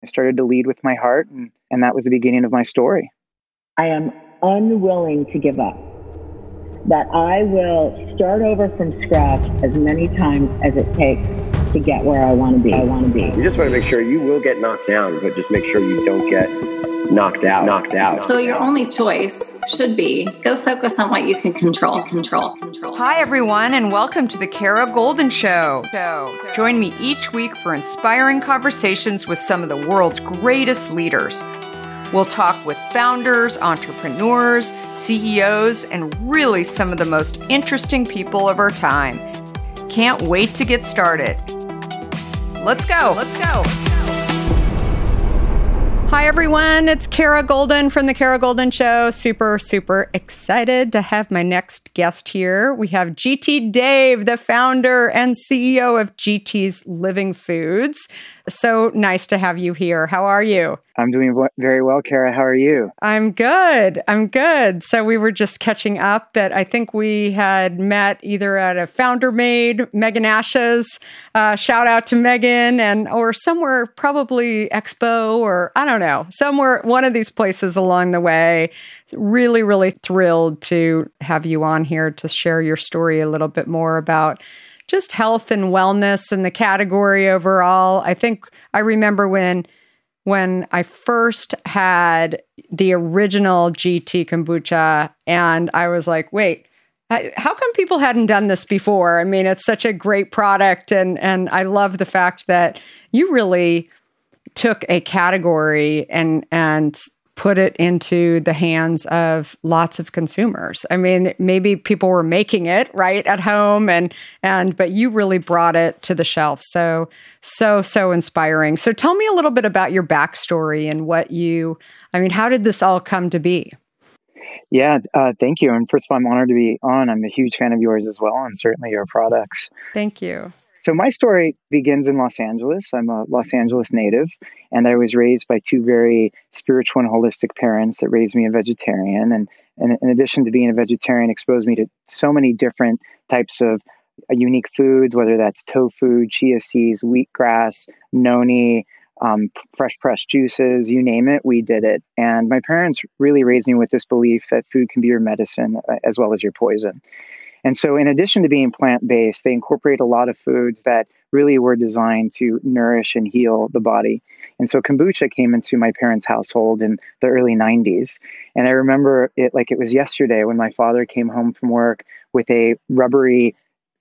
I started to lead with my heart, and that was the beginning of my story. I am unwilling to give up. That I will start over from scratch as many times as it takes to get where I want to be. You just want to make sure you will get knocked down, but just make sure you don't get knocked out. So your only choice should be go focus on what you can control. Hi, everyone, and welcome to the Kara Goldin Show. Join me each week for inspiring conversations with some of the world's greatest leaders. We'll talk with founders, entrepreneurs, CEOs, and really some of the most interesting people of our time. Can't wait to get started. Let's go. Hi, everyone. It's Kara Goldin from The Kara Goldin Show. Super excited to have my next guest here. We have GT Dave, the founder and CEO of GT's Living Foods. So nice to have you here. How are you? I'm doing very well, Kara. How are you? I'm good. So we were just catching up that I think we had met either at a Founder Made, Megan Ash's, shout out to Megan, or somewhere, probably Expo, or I don't know, somewhere, one of these places along the way. Really thrilled to have you on here to share your story a little bit more about just health and wellness and the category overall. I think I remember when I first had the original GT kombucha, and I was like, wait, how come people hadn't done this before? I mean, it's such a great product, and I love the fact that you really took a category and put it into the hands of lots of consumers. I mean, maybe people were making it right at home, but you really brought it to the shelf. So inspiring. So tell me a little bit about your backstory and how did this all come to be? Yeah, thank you. And first of all, I'm honored to be on. I'm a huge fan of yours as well, and certainly your products. Thank you. So my story begins in Los Angeles. I'm a Los Angeles native, and I was raised by two very spiritual and holistic parents that raised me a vegetarian. And in addition to being a vegetarian, exposed me to so many different types of unique foods, whether that's tofu, chia seeds, wheatgrass, noni, fresh pressed juices, you name it, we did it. And my parents really raised me with this belief that food can be your medicine as well as your poison. And so in addition to being plant-based, they incorporate a lot of foods that really were designed to nourish and heal the body. And so kombucha came into my parents' household in the early 90s. And I remember it like it was yesterday when my father came home from work with a rubbery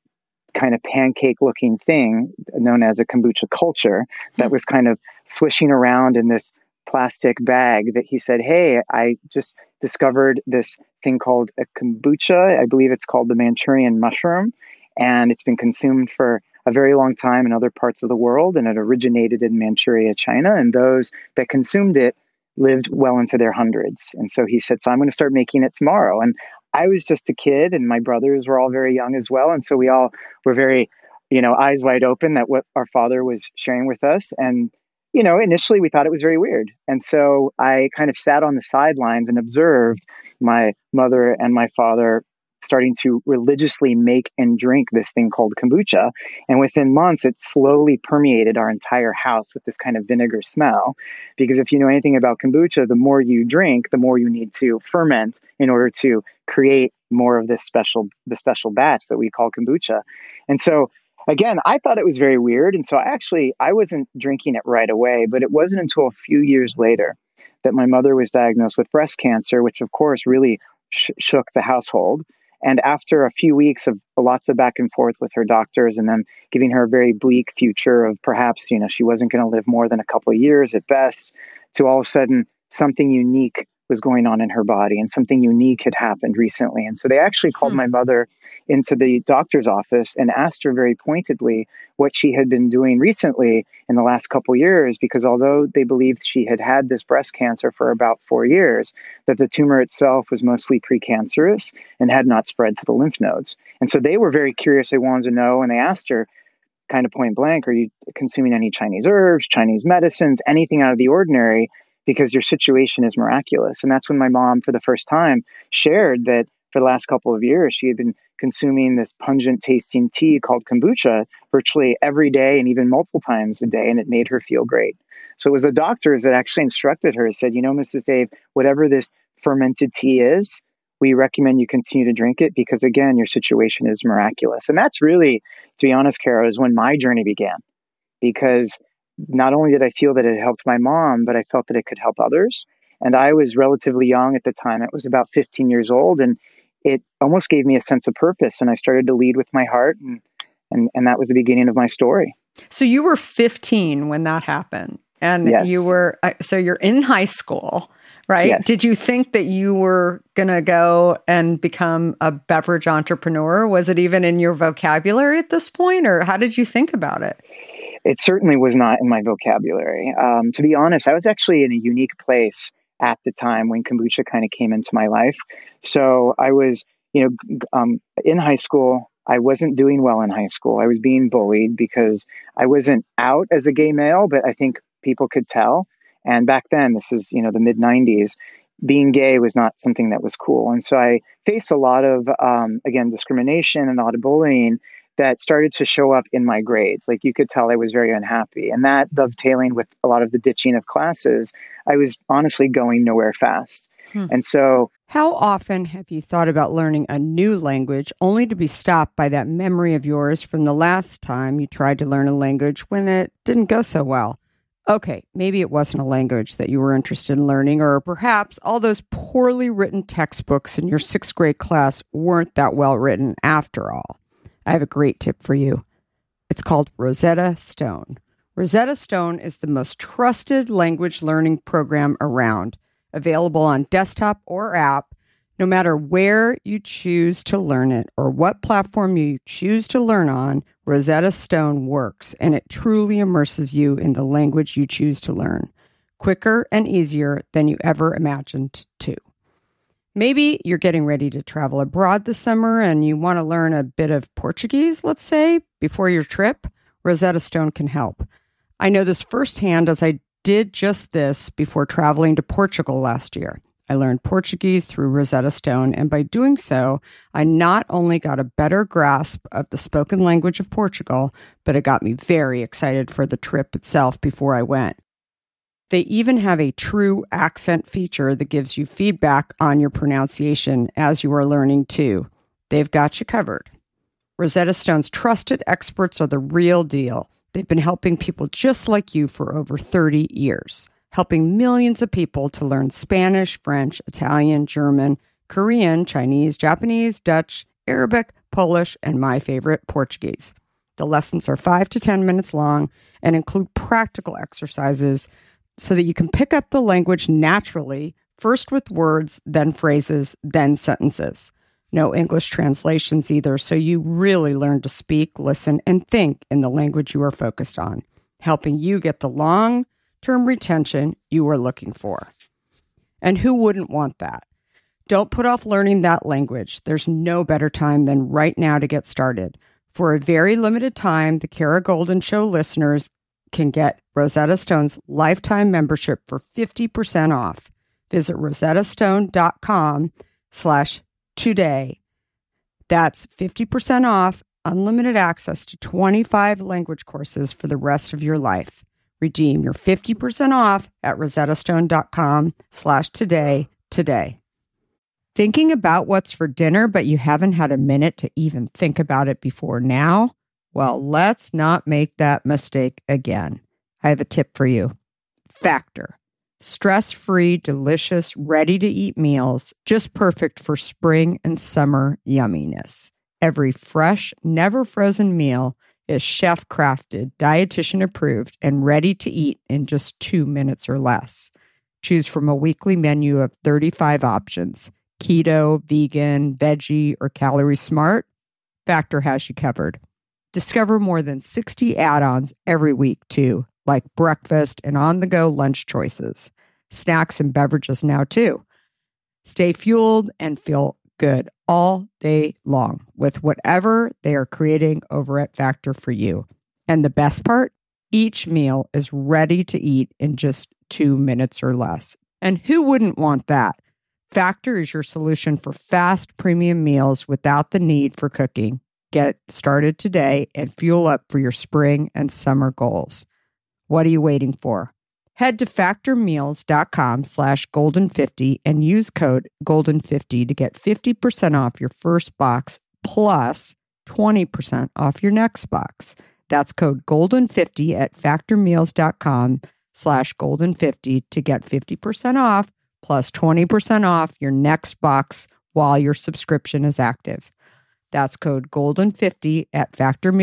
kind of pancake-looking thing known as a kombucha culture that was kind of swishing around in this plastic bag that he said, hey, I just discovered this thing called a kombucha. I believe it's called the Manchurian mushroom, and it's been consumed for a very long time in other parts of the world, and it originated in Manchuria, China, and those that consumed it lived well into their hundreds. And so he said, so I'm going to start making it tomorrow. And I was just a kid, and my brothers were all very young as well, and so we all were very, eyes wide open that what our father was sharing with us. And initially we thought it was very weird. And so I kind of sat on the sidelines and observed my mother and my father starting to religiously make and drink this thing called kombucha. And within months, it slowly permeated our entire house with this kind of vinegar smell. Because if you know anything about kombucha, the more you drink, the more you need to ferment in order to create more of this special batch that we call kombucha. And so again, I thought it was very weird. And so I wasn't drinking it right away, but it wasn't until a few years later that my mother was diagnosed with breast cancer, which of course really shook the household. And after a few weeks of lots of back and forth with her doctors and them giving her a very bleak future of perhaps, she wasn't going to live more than a couple of years at best, to all of a sudden something unique was going on in her body and something unique had happened recently. And so they actually called my mother into the doctor's office and asked her very pointedly what she had been doing recently in the last couple of years, because although they believed she had had this breast cancer for about 4 years, that the tumor itself was mostly precancerous and had not spread to the lymph nodes. And so they were very curious. They wanted to know, and they asked her kind of point blank, are you consuming any Chinese herbs, Chinese medicines, anything out of the ordinary? Because your situation is miraculous. And that's when my mom, for the first time, shared that for the last couple of years, she had been consuming this pungent tasting tea called kombucha virtually every day and even multiple times a day, and it made her feel great. So it was the doctors that actually instructed her, said, Mrs. Dave, whatever this fermented tea is, we recommend you continue to drink it because, again, your situation is miraculous. And that's really, to be honest, Kara, is when my journey began. Because not only did I feel that it helped my mom, but I felt that it could help others. And I was relatively young at the time. I was about 15 years old, and it almost gave me a sense of purpose. And I started to lead with my heart, and that was the beginning of my story. So you were 15 when that happened, and yes. So you're in high school, right? Yes. Did you think that you were going to go and become a beverage entrepreneur? Was it even in your vocabulary at this point, or how did you think about it? It certainly was not in my vocabulary. To be honest, I was actually in a unique place at the time when kombucha kind of came into my life. So I was, in high school. I wasn't doing well in high school. I was being bullied because I wasn't out as a gay male, but I think people could tell. And back then, this is, the mid 90s, being gay was not something that was cool. And so I faced a lot of, discrimination and a lot of bullying that started to show up in my grades. Like you could tell I was very unhappy. And that dovetailing with a lot of the ditching of classes, I was honestly going nowhere fast. And so, how often have you thought about learning a new language only to be stopped by that memory of yours from the last time you tried to learn a language when it didn't go so well? Okay, maybe it wasn't a language that you were interested in learning, or perhaps all those poorly written textbooks in your 6th grade class weren't that well written after all. I have a great tip for you. It's called Rosetta Stone. Rosetta Stone is the most trusted language learning program around, available on desktop or app, no matter where you choose to learn it or what platform you choose to learn on. Rosetta Stone works, and it truly immerses you in the language you choose to learn, quicker and easier than you ever imagined to. Maybe you're getting ready to travel abroad this summer and you want to learn a bit of Portuguese, let's say, before your trip. Rosetta Stone can help. I know this firsthand as I did just this before traveling to Portugal last year. I learned Portuguese through Rosetta Stone, and by doing so, I not only got a better grasp of the spoken language of Portugal, but it got me very excited for the trip itself before I went. They even have a true accent feature that gives you feedback on your pronunciation as you are learning too. They've got you covered. Rosetta Stone's trusted experts are the real deal. They've been helping people just like you for over 30 years, helping millions of people to learn Spanish, French, Italian, German, Korean, Chinese, Japanese, Dutch, Arabic, Polish, and my favorite, Portuguese. The lessons are 5 to 10 minutes long and include practical exercises so that you can pick up the language naturally, first with words, then phrases, then sentences. No English translations either, so you really learn to speak, listen, and think in the language you are focused on, helping you get the long-term retention you are looking for. And who wouldn't want that? Don't put off learning that language. There's no better time than right now to get started. For a very limited time, the Kara Goldin Show listeners can get Rosetta Stone's lifetime membership for 50% off. Visit rosettastone.com/today. That's 50% off, unlimited access to 25 language courses for the rest of your life. Redeem your 50% off at rosettastone.com/today today. Thinking about what's for dinner, but you haven't had a minute to even think about it before now? Well, let's not make that mistake again. I have a tip for you. Factor. Stress-free, delicious, ready-to-eat meals, just perfect for spring and summer yumminess. Every fresh, never-frozen meal is chef-crafted, dietitian-approved, and ready to eat in just 2 minutes or less. Choose from a weekly menu of 35 options: keto, vegan, veggie, or calorie smart. Factor has you covered. Discover more than 60 add-ons every week, too, like breakfast and on-the-go lunch choices, snacks and beverages now, too. Stay fueled and feel good all day long with whatever they are creating over at Factor for you. And the best part? Each meal is ready to eat in just 2 minutes or less. And who wouldn't want that? Factor is your solution for fast premium meals without the need for cooking. Get started today and fuel up for your spring and summer goals. What are you waiting for? Head to factormeals.com/golden50 and use code golden50 to get 50% off your first box plus 20% off your next box. That's code golden50 at factormeals.com/golden50 to get 50% off plus 20% off your next box while your subscription is active. That's code golden50 at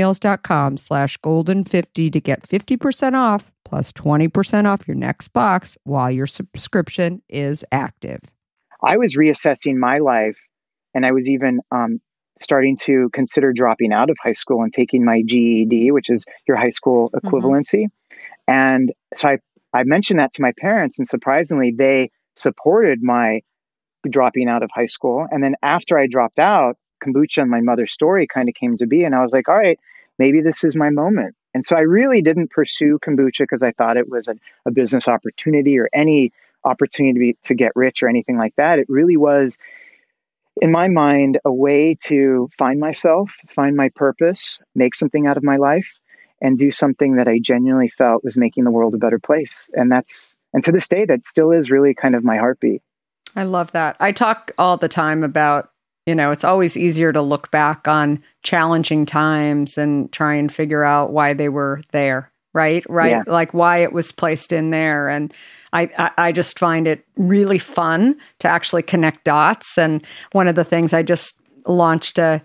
factormeals.com/golden50 to get 50% off plus 20% off your next box while your subscription is active. I was reassessing my life, and I was even starting to consider dropping out of high school and taking my GED, which is your high school equivalency. And so I mentioned that to my parents, and surprisingly, they supported my dropping out of high school. And then after I dropped out, kombucha and my mother's story kind of came to be. And I was like, all right, maybe this is my moment. And so I really didn't pursue kombucha because I thought it was a business opportunity or any opportunity to get rich or anything like that. It really was, in my mind, a way to find myself, find my purpose, make something out of my life, and do something that I genuinely felt was making the world a better place. And to this day, that still is really kind of my heartbeat. I love that. I talk all the time about, it's always easier to look back on challenging times and try and figure out why they were there, right? Yeah. Like why it was placed in there. And I just find it really fun to actually connect dots. And one of the things, I just launched a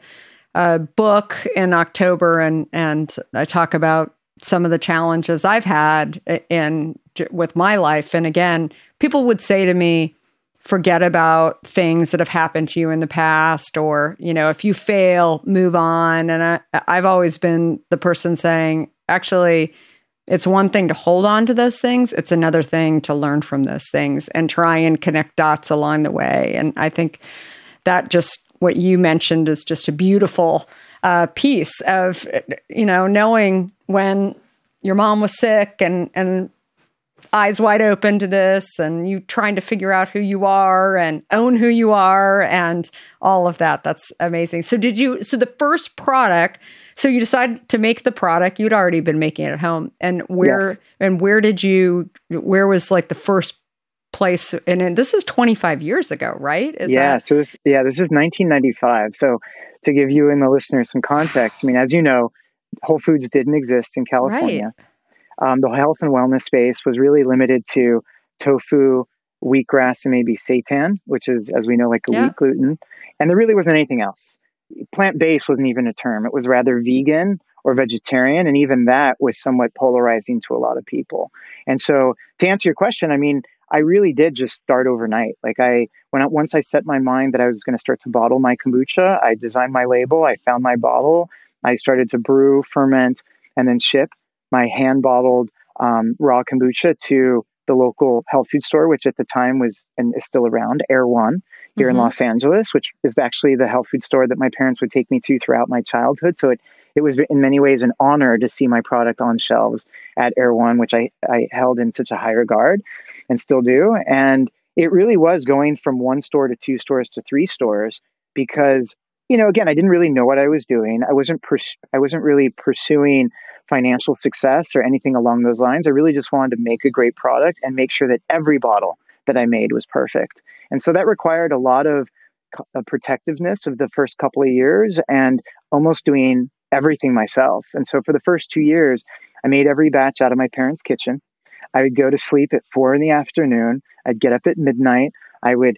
book in October, and I talk about some of the challenges I've had with my life. And again, people would say to me, forget about things that have happened to you in the past, or, if you fail, move on. And I've always been the person saying, actually, it's one thing to hold on to those things. It's another thing to learn from those things and try and connect dots along the way. And I think that just what you mentioned is just a beautiful piece of, knowing when your mom was sick and eyes wide open to this, and you trying to figure out who you are and own who you are and all of that. That's amazing. So the first product, so you decided to make the product, you'd already been making it at home, and where was like the first place? And this is 25 years ago, right? This is 1995. So to give you and the listeners some context, I mean, as you know, Whole Foods didn't exist in California. Right. The health and wellness space was really limited to tofu, wheatgrass, and maybe seitan, which is, as we know, like a wheat gluten. And there really wasn't anything else. Plant-based wasn't even a term. It was rather vegan or vegetarian. And even that was somewhat polarizing to a lot of people. And so to answer your question, I mean, I really did just start overnight. Like once I set my mind that I was going to start to bottle my kombucha, I designed my label, I found my bottle, I started to brew, ferment, and then ship my hand-bottled raw kombucha to the local health food store, which at the time was and is still around, Erewhon, here in Los Angeles, which is actually the health food store that my parents would take me to throughout my childhood. So it was in many ways an honor to see my product on shelves at Erewhon, which I held in such a high regard and still do. And it really was going from one store to two stores to three stores because, again, I didn't really know what I was doing. I wasn't really pursuing financial success or anything along those lines. I really just wanted to make a great product and make sure that every bottle that I made was perfect. And so that required a lot of protectiveness of the first couple of years and almost doing everything myself. And so for the first 2 years, I made every batch out of my parents' kitchen. I would go to sleep at 4 p.m. I'd get up at midnight. I would,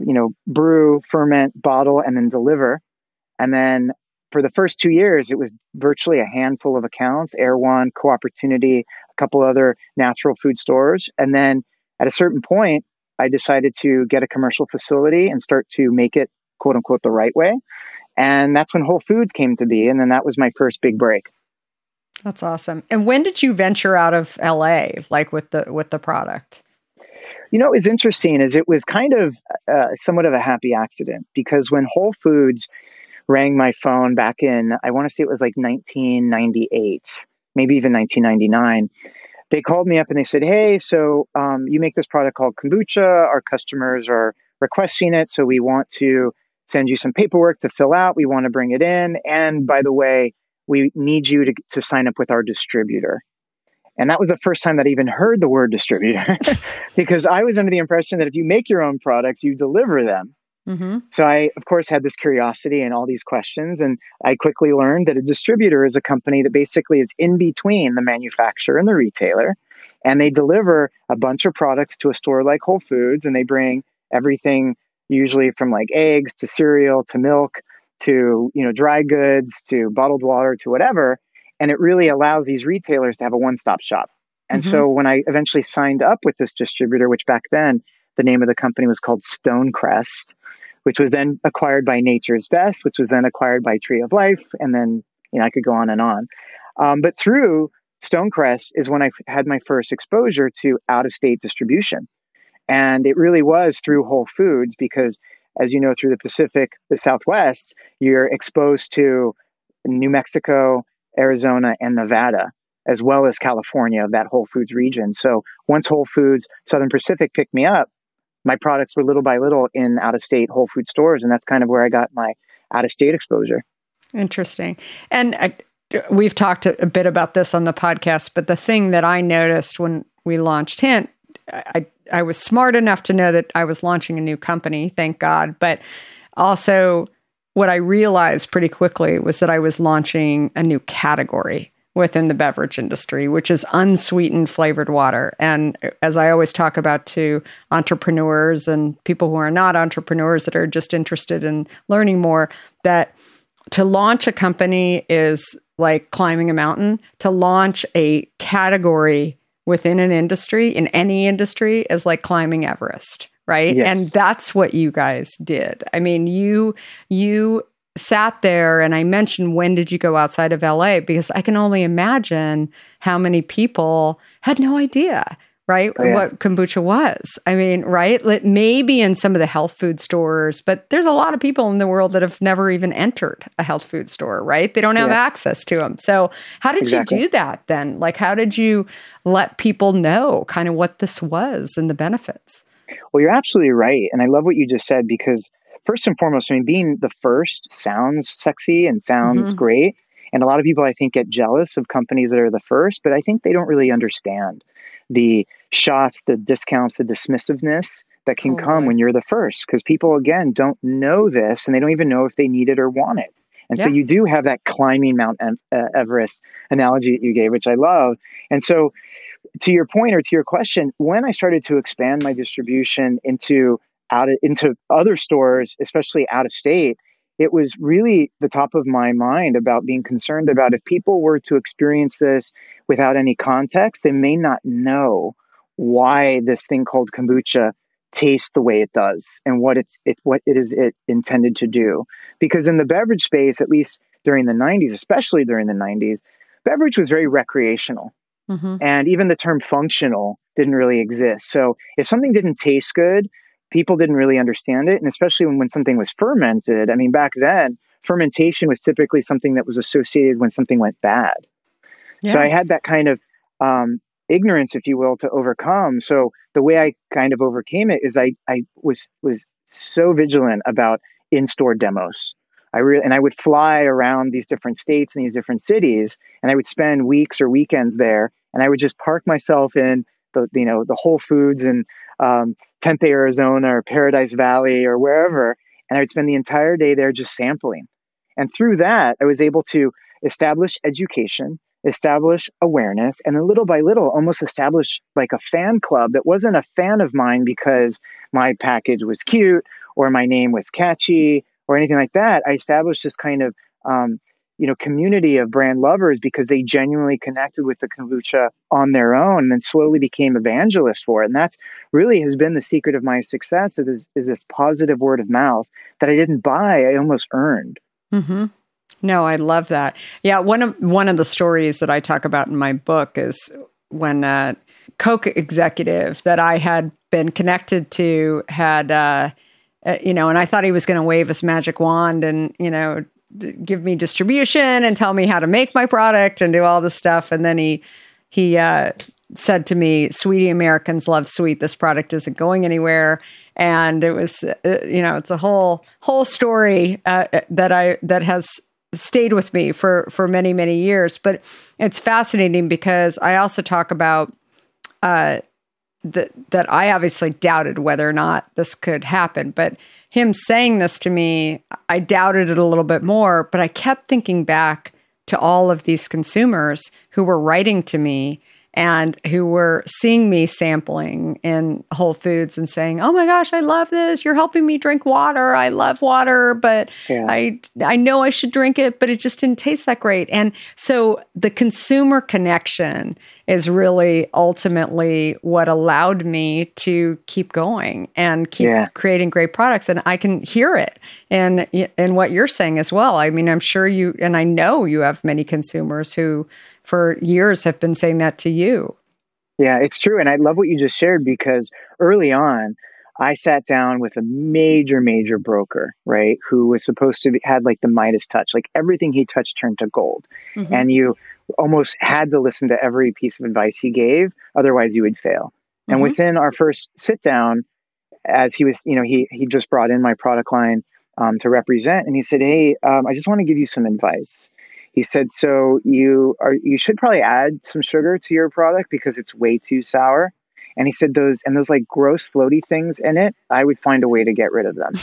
brew, ferment, bottle, and then deliver. And then for the first 2 years, it was virtually a handful of accounts, Erewhon, Co-Opportunity, a couple other natural food stores. And then at a certain point, I decided to get a commercial facility and start to make it, quote unquote, the right way. And that's when Whole Foods came to be. And then that was my first big break. That's awesome. And when did you venture out of LA, like with the product? What was interesting is it was kind of somewhat of a happy accident, because when Whole Foods rang my phone back in, I want to say it was like 1998, maybe even 1999. They called me up and they said, hey, so you make this product called kombucha. Our customers are requesting it. So we want to send you some paperwork to fill out. We want to bring it in. And by the way, we need you to sign up with our distributor. And that was the first time that I even heard the word distributor because I was under the impression that if you make your own products, you deliver them. Mm-hmm. So I, of course, had this curiosity and all these questions. And I quickly learned that a distributor is a company that basically is in between the manufacturer and the retailer. And they deliver a bunch of products to a store like Whole Foods, and they bring everything usually from like eggs to cereal to milk to, dry goods to bottled water to whatever. And it really allows these retailers to have a one-stop shop. And so when I eventually signed up with this distributor, which back then the name of the company was called Stonecrest, which was then acquired by Nature's Best, which was then acquired by Tree of Life. And then, I could go on and on. But through Stonecrest is when I had my first exposure to out-of-state distribution. And it really was through Whole Foods because, as you know, through the Pacific, the Southwest, you're exposed to New Mexico, Arizona, and Nevada, as well as California, of that Whole Foods region. So once Whole Foods Southern Pacific picked me up, my products were little by little in out-of-state Whole Food stores. And that's kind of where I got my out-of-state exposure. Interesting. And we've talked a bit about this on the podcast, but the thing that I noticed when we launched Hint, I was smart enough to know that I was launching a new company, thank God. But also what I realized pretty quickly was that I was launching a new category within the beverage industry, which is unsweetened flavored water. And as I always talk about to entrepreneurs and people who are not entrepreneurs that are just interested in learning more, that to launch a company is like climbing a mountain. To launch a category within an industry, in any industry, is like climbing Everest, right? Yes. And that's what you guys did. I mean, you sat there, and I mentioned, when did you go outside of LA? Because I can only imagine how many people had no idea, right? Oh, yeah. What kombucha was. I mean, right? Maybe in some of the health food stores, but there's a lot of people in the world that have never even entered a health food store, right? They don't have access to them. So how did you do that then? Like, how did you let people know kind of what this was and the benefits? Well, you're absolutely right. And I love what you just said, because first and foremost, I mean, being the first sounds sexy and sounds great. And a lot of people, I think, get jealous of companies that are the first, but I think they don't really understand the shots, the discounts, the dismissiveness that can come when you're the first. Because people, again, don't know this, and they don't even know if they need it or want it. And so you do have that climbing Mount Everest analogy that you gave, which I love. And so to your point, or to your question, when I started to expand my distribution into other stores, especially out of state, it was really the top of my mind about being concerned about if people were to experience this without any context, they may not know why this thing called kombucha tastes the way it does and what it is intended to do. Because in the beverage space, at least during the 90s, especially during the 90s, beverage was very recreational. And even the term functional didn't really exist. So if something didn't taste good, people didn't really understand it. And especially when something was fermented, I mean, back then, fermentation was typically something that was associated when something went bad. Yeah. So I had that kind of ignorance, if you will, to overcome. So the way I kind of overcame it is I was so vigilant about in-store demos. I would fly around these different states and these different cities, and I would spend weeks or weekends there, and I would just park myself in the Whole Foods in Tempe, Arizona, or Paradise Valley, or wherever, and I would spend the entire day there just sampling. And through that, I was able to establish education, establish awareness, and then little by little, almost establish like a fan club that wasn't a fan of mine because my package was cute or my name was catchy or anything like that. I established this kind of, community of brand lovers because they genuinely connected with the kombucha on their own and then slowly became evangelists for it. And that's really has been the secret of my success. It is this positive word of mouth that I didn't buy, I almost earned. Mm-hmm. No, I love that. Yeah, one of the stories that I talk about in my book is when a Coke executive that I had been connected to had, and I thought he was going to wave his magic wand and, give me distribution and tell me how to make my product and do all this stuff. And then he said to me, "Sweetie, Americans love sweet. This product isn't going anywhere." And it was, it's a whole story that has stayed with me for many, many years. But it's fascinating because I also talk about that I obviously doubted whether or not this could happen. But him saying this to me, I doubted it a little bit more, but I kept thinking back to all of these consumers who were writing to me and who were seeing me sampling in Whole Foods and saying, "Oh my gosh, I love this. You're helping me drink water. I love water, but I know I should drink it, but it just didn't taste that great." And so the consumer connection is really ultimately what allowed me to keep going and keep creating great products. And I can hear it in what you're saying as well. I mean, I'm sure you, and I know you have many consumers who for years have been saying that to you. Yeah, it's true. And I love what you just shared, because early on, I sat down with a major broker, right, who was supposed to had like the Midas touch, like everything he touched turned to gold. Mm-hmm. And you almost had to listen to every piece of advice he gave, otherwise you would fail. Mm-hmm. And within our first sit down, as he was, he just brought in my product line to represent, and he said, "Hey, I just want to give you some advice." He said, "So you should probably add some sugar to your product because it's way too sour." And he said those like gross floaty things in it, I would find a way to get rid of them.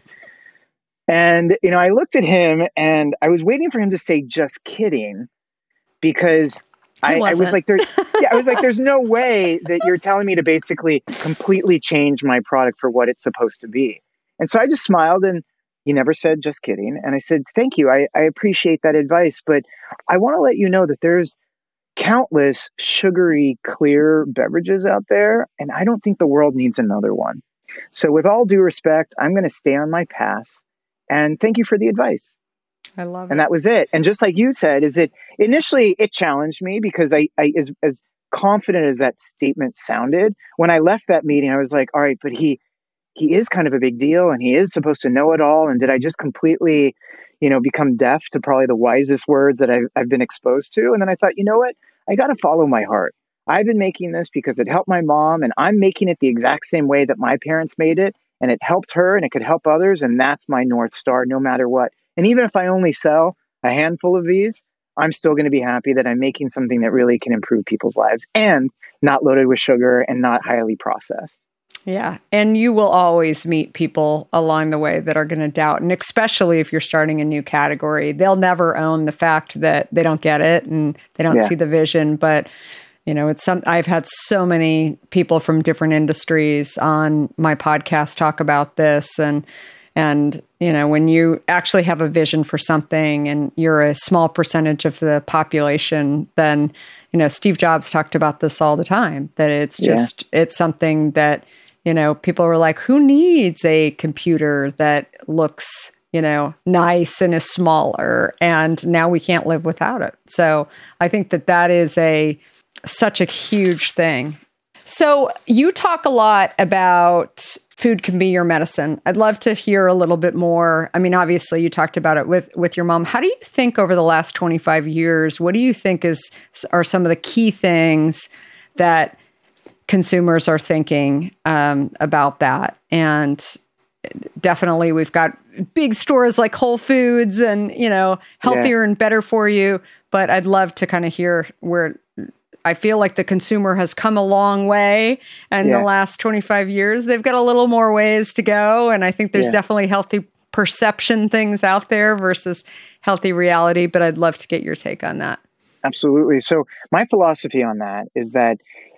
And, I looked at him and I was waiting for him to say, "Just kidding," because I was like, there's no way that you're telling me to basically completely change my product for what it's supposed to be. And so I just smiled, and he never said, "Just kidding." And I said, "Thank you. I appreciate that advice, but I want to let you know that there's countless sugary, clear beverages out there, and I don't think the world needs another one. So with all due respect, I'm going to stay on my path, and thank you for the advice." I love it. And that was it. And just like you said, initially it challenged me because I as confident as that statement sounded, when I left that meeting, I was like, all right, but he is kind of a big deal, and he is supposed to know it all. And did I just completely, become deaf to probably the wisest words that I've been exposed to? And then I thought, you know what? I got to follow my heart. I've been making this because it helped my mom, and I'm making it the exact same way that my parents made it, and it helped her, and it could help others. And that's my North Star, no matter what. And even if I only sell a handful of these, I'm still going to be happy that I'm making something that really can improve people's lives and not loaded with sugar and not highly processed. Yeah. And you will always meet people along the way that are going to doubt. And especially if you're starting a new category, they'll never own the fact that they don't get it and they don't see the vision. But, I've had so many people from different industries on my podcast talk about this. And when you actually have a vision for something and you're a small percentage of the population, then, Steve Jobs talked about this all the time, that it's just, it's something that, people were like, who needs a computer that looks, nice and is smaller? And now we can't live without it. So I think that is such a huge thing. So you talk a lot about food can be your medicine. I'd love to hear a little bit more. I mean, obviously you talked about it with your mom. How do you think over the last 25 years, what do you think are some of the key things that consumers are thinking about that? And definitely we've got big stores like Whole Foods and, healthier and better for you. But I'd love to kind of hear where I feel like the consumer has come a long way in the last 25 years. They've got a little more ways to go. And I think there's definitely healthy perception things out there versus healthy reality. But I'd love to get your take on that. Absolutely. So my philosophy on that is that,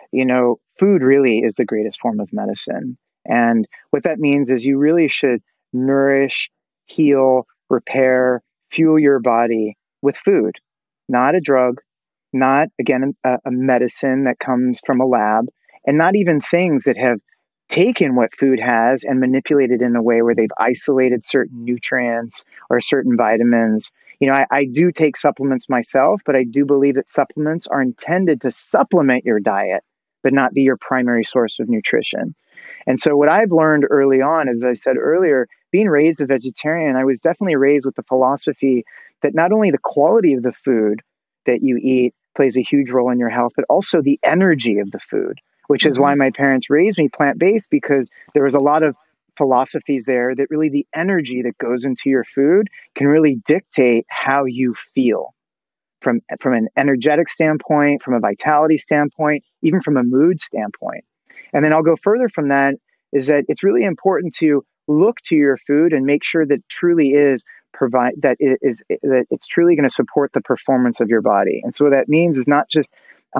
food really is the greatest form of medicine. And what that means is you really should nourish, heal, repair, fuel your body with food, not a drug, not, again, a medicine that comes from a lab, and not even things that have taken what food has and manipulated in a way where they've isolated certain nutrients or certain vitamins. I do take supplements myself, but I do believe that supplements are intended to supplement your diet, but not be your primary source of nutrition. And so what I've learned early on, as I said earlier, being raised a vegetarian, I was definitely raised with the philosophy that not only the quality of the food that you eat plays a huge role in your health, but also the energy of the food, which is why my parents raised me plant-based, because there was a lot of philosophies there that really the energy that goes into your food can really dictate how you feel from an energetic standpoint, from a vitality standpoint, even from a mood standpoint. And then I'll go further from that, is that it's really important to look to your food and make sure that truly is that it's truly going to support the performance of your body. And so what that means is not just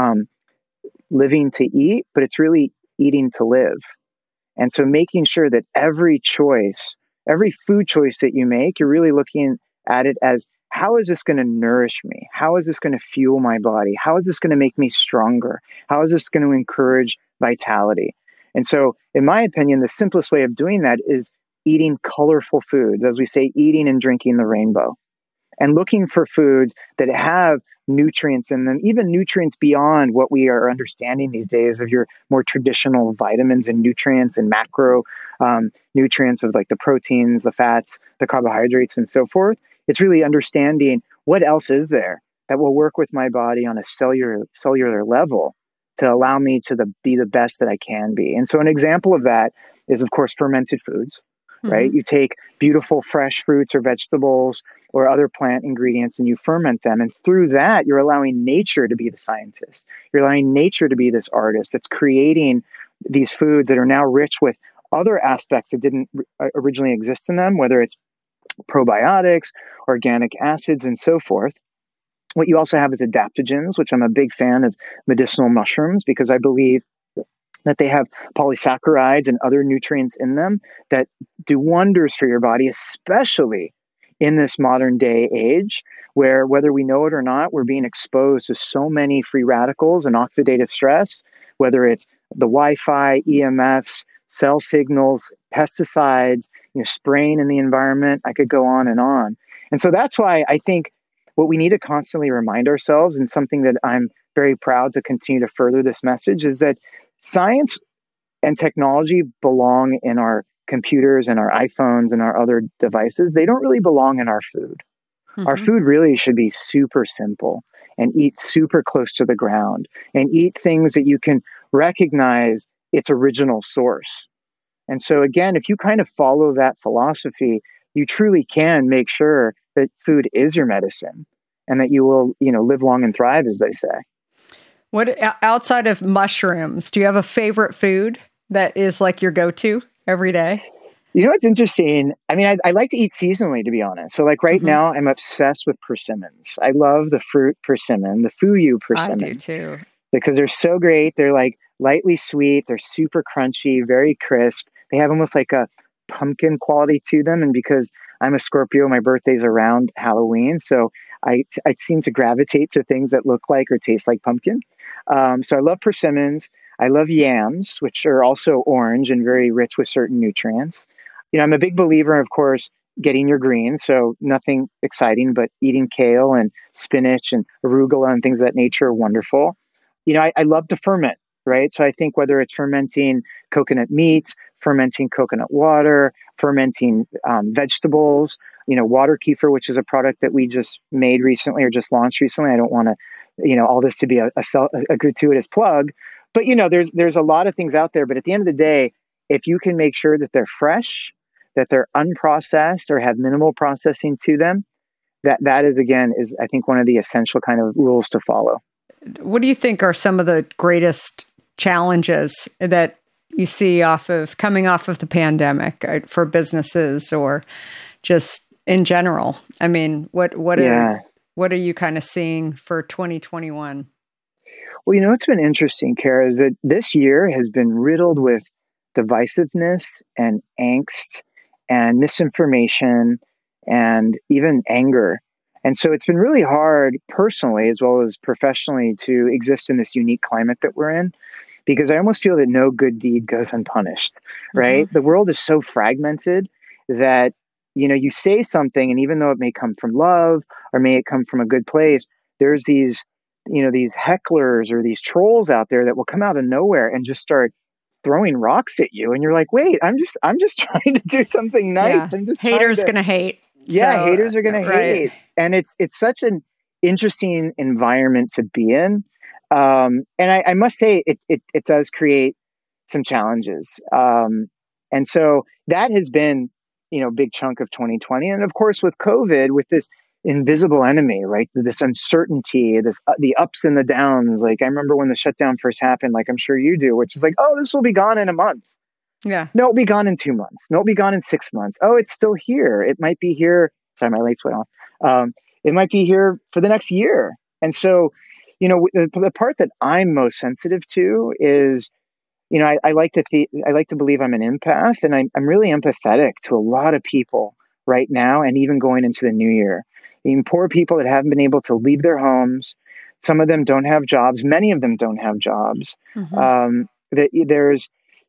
living to eat, but it's really eating to live. And so making sure that every food choice that you make, you're really looking at it as, how is this going to nourish me? How is this going to fuel my body? How is this going to make me stronger? How is this going to encourage vitality? And so, in my opinion, the simplest way of doing that is eating colorful foods, as we say, eating and drinking the rainbow, and looking for foods that have nutrients in them, even nutrients beyond what we are understanding these days of your more traditional vitamins and nutrients and macro nutrients of like the proteins, the fats, the carbohydrates, and so forth. It's really understanding what else is there that will work with my body on a cellular level to allow me to be the best that I can be. And so an example of that is, of course, fermented foods, right? You take beautiful fresh fruits or vegetables or other plant ingredients and you ferment them. And through that, you're allowing nature to be the scientist. You're allowing nature to be this artist that's creating these foods that are now rich with other aspects that didn't originally exist in them, whether it's probiotics, organic acids, and so forth. What you also have is adaptogens, which I'm a big fan of medicinal mushrooms because I believe that they have polysaccharides and other nutrients in them that do wonders for your body, especially in this modern day age where, whether we know it or not, we're being exposed to so many free radicals and oxidative stress, whether it's the Wi-Fi, EMFs, cell signals, pesticides, spraying in the environment. I could go on and on. And so that's why I think what we need to constantly remind ourselves, and something that I'm very proud to continue to further this message, is that science and technology belong in our computers and our iPhones and our other devices. They don't really belong in our food. Our food really should be super simple and eat super close to the ground and eat things that you can recognize its original source. And so again, if you kind of follow that philosophy, you truly can make sure that food is your medicine and that you will, live long and thrive, as they say. What, outside of mushrooms, do you have a favorite food that is like your go-to every day? What's interesting? I mean, I like to eat seasonally, to be honest. So like right now, I'm obsessed with persimmons. I love the fruit persimmon, the Fuyu persimmon. I do too. Because they're so great. They're like lightly sweet. They're super crunchy, very crisp. They have almost like a pumpkin quality to them. And because I'm a Scorpio, my birthday's around Halloween. So I seem to gravitate to things that look like or taste like pumpkin. So I love persimmons. I love yams, which are also orange and very rich with certain nutrients. I'm a big believer, of course, getting your greens. So nothing exciting, but eating kale and spinach and arugula and things of that nature are wonderful. I love to ferment, right? So I think whether it's fermenting coconut meat, fermenting coconut water, fermenting vegetables, water kefir, which is a product that we just made recently or just launched recently. I don't want to, all this to be a gratuitous plug, but there's a lot of things out there. But at the end of the day, if you can make sure that they're fresh, that they're unprocessed or have minimal processing to them, that is I think one of the essential kind of rules to follow. What do you think are some of the greatest challenges that you see coming off of the pandemic for businesses or just in general? I mean, what are you kind of seeing for 2021? Well, what's been interesting, Kara, is that this year has been riddled with divisiveness and angst and misinformation and even anger. And so it's been really hard personally as well as professionally to exist in this unique climate that we're in, because I almost feel that no good deed goes unpunished, right? The world is so fragmented that, you say something, and even though it may come from love or may it come from a good place, there's these hecklers or these trolls out there that will come out of nowhere and just start throwing rocks at you. And you're like, wait, I'm just trying to do something nice. Yeah. I'm just haters going to hate. Yeah, haters are going to hate. And it's such an interesting environment to be in. And I must say it does create some challenges. And And so that has been, a big chunk of 2020. And of course, with COVID, with this invisible enemy, right? This uncertainty, the ups and the downs. Like I remember when the shutdown first happened, like I'm sure you do, which is like, oh, this will be gone in a month. Yeah. No, it'll be gone in 2 months. No, it'll be gone in 6 months. Oh, it's still here. It might be here. Sorry, my lights went off. It might be here for the next year. And so, the part that I'm most sensitive to is, I like to believe I'm an empath, and I'm really empathetic to a lot of people right now, and even going into the new year. Poor people that haven't been able to leave their homes. Some of them don't have jobs. Many of them don't have jobs. Mm-hmm. There's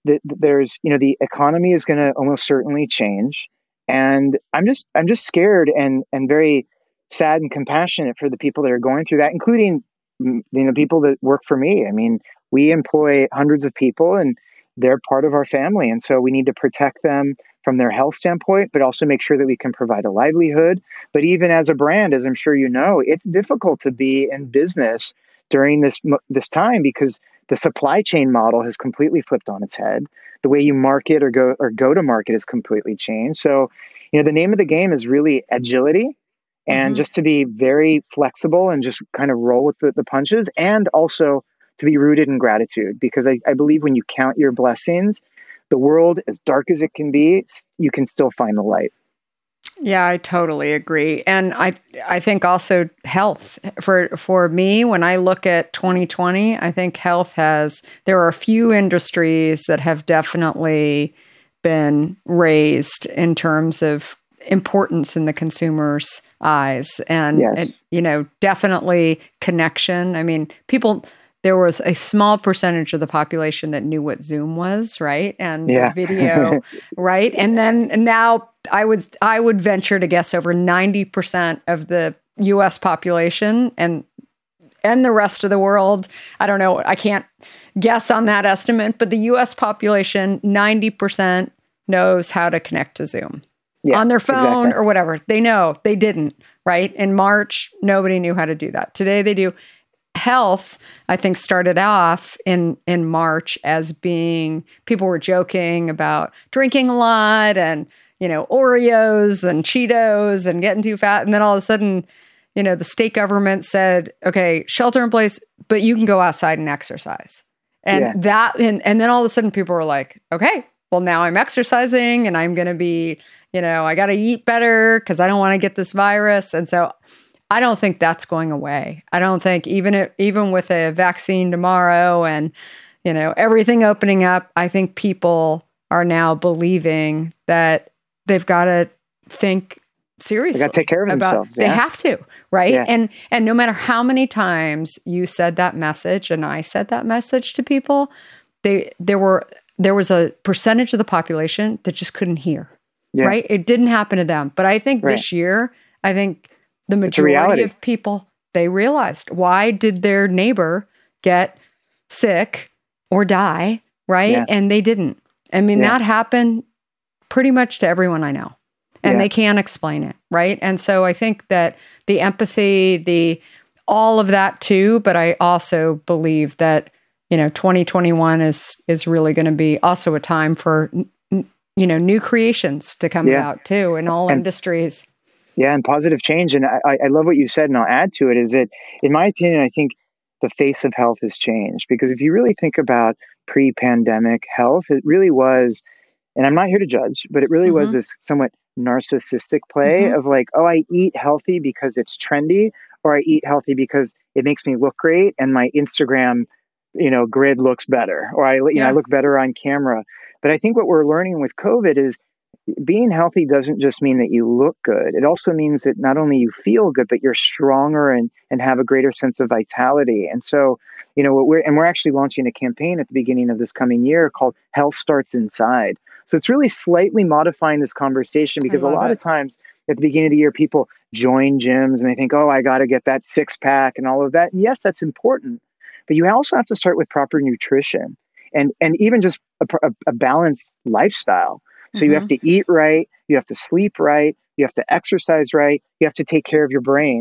the economy is going to almost certainly change, and I'm just scared and very sad and compassionate for the people that are going through that, including people that work for me. I mean, we employ hundreds of people, and they're part of our family, and so we need to protect them from their health standpoint, but also make sure that we can provide a livelihood. But even as a brand, as I'm sure you know, it's difficult to be in business during this time because the supply chain model has completely flipped on its head. The way you market or go to market has completely changed. So, the name of the game is really agility, and just to be very flexible and just kind of roll with the punches, and also to be rooted in gratitude, because I believe when you count your blessings, the world, as dark as it can be, you can still find the light. Yeah, I totally agree. And I think also health for me, when I look at 2020, I think there are a few industries that have definitely been raised in terms of importance in the consumer's eyes. And, yes. Definitely connection. I mean, there was a small percentage of the population that knew what Zoom was, right? And the video, right? And then now I would venture to guess over 90% of the US population and the rest of the world, I don't know, I can't guess on that estimate, but the US population, 90% knows how to connect to Zoom on their phone or whatever. They know. They didn't, right? In March, nobody knew how to do that. Today they do. Health, I think, started off in March as being, people were joking about drinking a lot and, Oreos and Cheetos and getting too fat. And then all of a sudden, the state government said, okay, shelter in place, but you can go outside and exercise. And and then all of a sudden people were like, okay, well, now I'm exercising and I'm going to be, I got to eat better because I don't want to get this virus. And so I don't think that's going away. I don't think even with a vaccine tomorrow and, everything opening up, I think people are now believing that they've got to think seriously. They got to take care of themselves. They have to, right? Yeah. And no matter how many times you said that message and I said that message to people, there was a percentage of the population that just couldn't hear, right? It didn't happen to them. But I think this year, the majority of people, they realized, why did their neighbor get sick or die, right? Yeah. And they didn't. I mean, that happened pretty much to everyone I know. And they can't explain it, right? And so I think that the empathy, all of that too, but I also believe that, 2021 is really going to be also a time for, new creations to come about too in all industries. Yeah, and positive change. And I love what you said, and I'll add to it, is that, in my opinion, I think the face of health has changed. Because if you really think about pre-pandemic health, it really was, and I'm not here to judge, but it really was this somewhat narcissistic play of like, oh, I eat healthy because it's trendy, or I eat healthy because it makes me look great and my Instagram, grid looks better, or I look better on camera. But I think what we're learning with COVID is being healthy doesn't just mean that you look good. It also means that not only you feel good, but you're stronger and have a greater sense of vitality. And so, we're actually launching a campaign at the beginning of this coming year called Health Starts Inside. So it's really slightly modifying this conversation, because a lot of times at the beginning of the year, people join gyms and they think, oh, I got to get that 6-pack and all of that. And yes, that's important. But you also have to start with proper nutrition and even just a balanced lifestyle. So you have to eat right, you have to sleep right, you have to exercise right, you have to take care of your brain,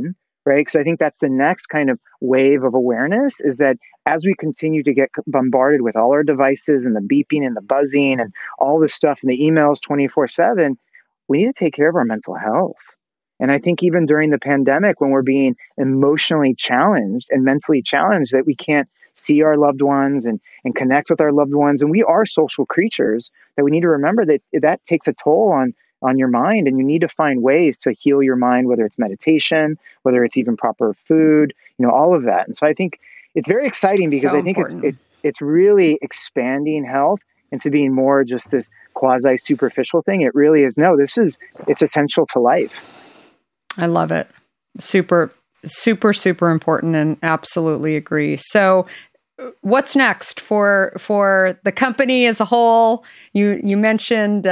right? Because I think that's the next kind of wave of awareness, is that as we continue to get bombarded with all our devices and the beeping and the buzzing and all this stuff and the emails 24/7, we need to take care of our mental health. And I think even during the pandemic, when we're being emotionally challenged and mentally challenged, that we can't see our loved ones and connect with our loved ones. And we are social creatures, that we need to remember that that takes a toll on your mind, and you need to find ways to heal your mind, whether it's meditation, whether it's even proper food, all of that. And so I think it's very exciting, because So I think important. it's really expanding health into being more just this quasi superficial thing. It really is. No, it's essential to life. I love it. Super, super, super important, and absolutely agree. So what's next for the company as a whole? You mentioned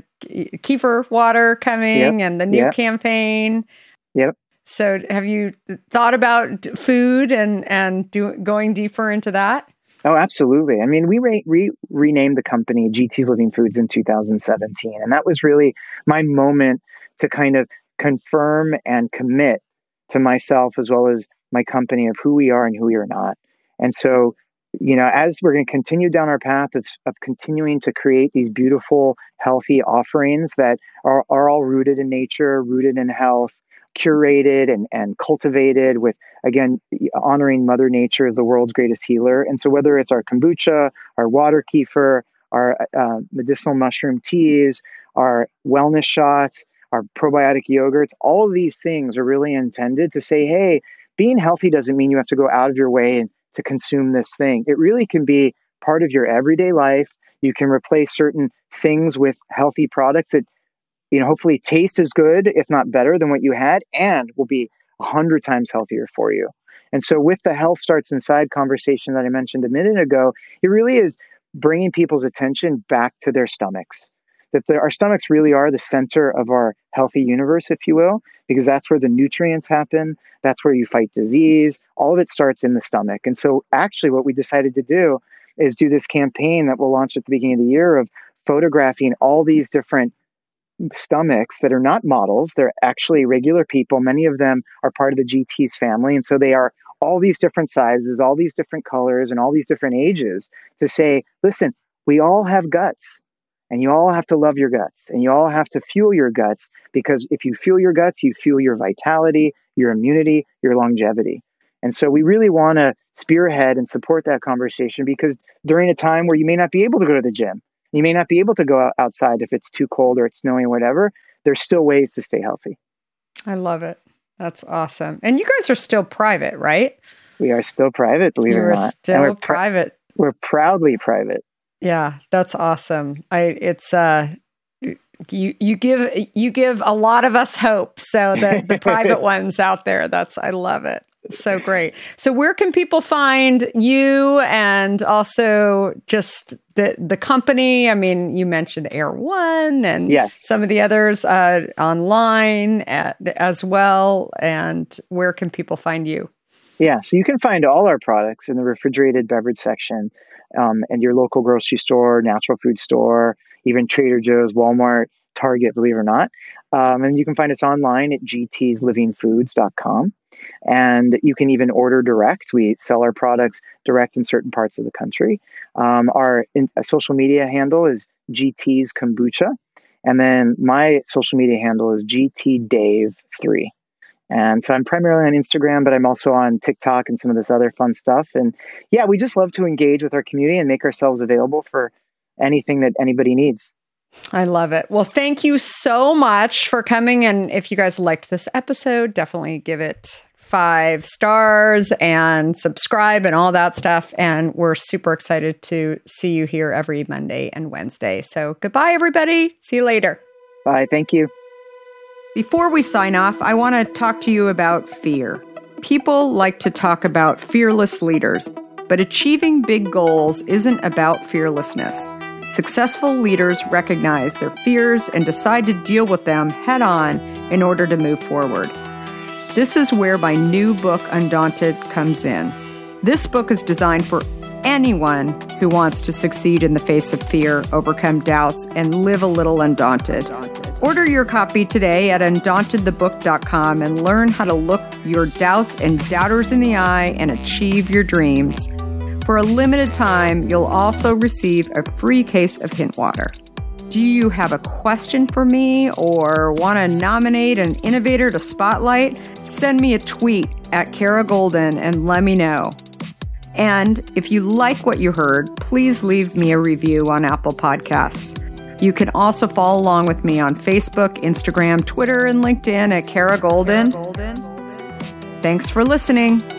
kefir water coming and the new campaign. Yep. So have you thought about food and going deeper into that? Oh, absolutely. I mean, we renamed the company GT's Living Foods in 2017. And that was really my moment to kind of confirm and commit to myself as well as my company of who we are and who we are not. And so, as we're going to continue down our path of continuing to create these beautiful, healthy offerings that are all rooted in nature, rooted in health, curated and cultivated with, again, honoring Mother Nature as the world's greatest healer. And so whether it's our kombucha, our water kefir, our medicinal mushroom teas, our wellness shots, our probiotic yogurts, all of these things are really intended to say, hey, being healthy doesn't mean you have to go out of your way and to consume this thing. It really can be part of your everyday life. You can replace certain things with healthy products that hopefully taste as good, if not better, than what you had, and will be 100 times healthier for you. And so with the Health Starts Inside conversation that I mentioned a minute ago, it really is bringing people's attention back to their stomachs. That our stomachs really are the center of our healthy universe, if you will, because that's where the nutrients happen. That's where you fight disease. All of it starts in the stomach. And so actually what we decided to do is do this campaign that we'll launch at the beginning of the year of photographing all these different stomachs that are not models. They're actually regular people. Many of them are part of the GT's family. And so they are all these different sizes, all these different colors, and all these different ages to say, listen, we all have guts. And you all have to love your guts, and you all have to fuel your guts, because if you fuel your guts, you fuel your vitality, your immunity, your longevity. And so we really want to spearhead and support that conversation, because during a time where you may not be able to go to the gym, you may not be able to go outside if it's too cold or it's snowing or whatever, there's still ways to stay healthy. I love it. That's awesome. And you guys are still private, right? We are still private, believe it or not. You're still private. We're proudly private. Yeah, that's awesome. You give a lot of us hope. So the private ones out there, I love it. So great. So where can people find you, and also just the company? I mean, you mentioned Air One and some of the others online as well. And where can people find you? Yeah, so you can find all our products in the refrigerated beverage section, and your local grocery store, natural food store, even Trader Joe's, Walmart, Target, believe it or not. And you can find us online at gtslivingfoods.com. And you can even order direct. We sell our products direct in certain parts of the country. Our social media handle is GT's Kombucha. And then my social media handle is GTDave3. And so I'm primarily on Instagram, but I'm also on TikTok and some of this other fun stuff. And yeah, we just love to engage with our community and make ourselves available for anything that anybody needs. I love it. Well, thank you so much for coming. And if you guys liked this episode, definitely give it 5 stars and subscribe and all that stuff. And we're super excited to see you here every Monday and Wednesday. So goodbye, everybody. See you later. Bye. Thank you. Before we sign off, I want to talk to you about fear. People like to talk about fearless leaders, but achieving big goals isn't about fearlessness. Successful leaders recognize their fears and decide to deal with them head on in order to move forward. This is where my new book, Undaunted, comes in. This book is designed for anyone who wants to succeed in the face of fear, overcome doubts, and live a little undaunted. Order your copy today at undauntedthebook.com and learn how to look your doubts and doubters in the eye and achieve your dreams. For a limited time, you'll also receive a free case of Hint Water. Do you have a question for me or want to nominate an innovator to spotlight? Send me a tweet at Kara Goldin and let me know. And if you like what you heard, please leave me a review on Apple Podcasts. You can also follow along with me on Facebook, Instagram, Twitter, and LinkedIn at Kara Goldin. Thanks for listening.